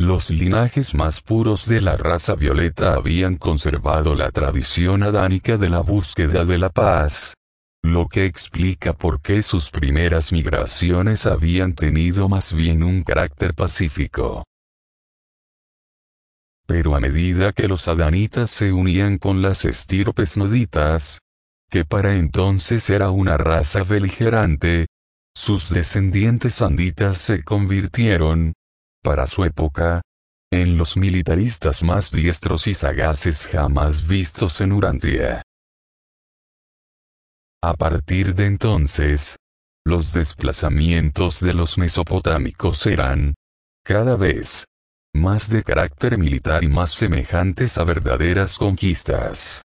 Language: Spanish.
Los linajes más puros de la raza violeta habían conservado la tradición adánica de la búsqueda de la paz, lo que explica por qué sus primeras migraciones habían tenido más bien un carácter pacífico. Pero a medida que los adanitas se unían con las estirpes noditas, que para entonces era una raza beligerante, sus descendientes anditas se convirtieron, para su época, en los militaristas más diestros y sagaces jamás vistos en Urantia. A partir de entonces, los desplazamientos de los mesopotámicos eran, cada vez, más de carácter militar y más semejantes a verdaderas conquistas.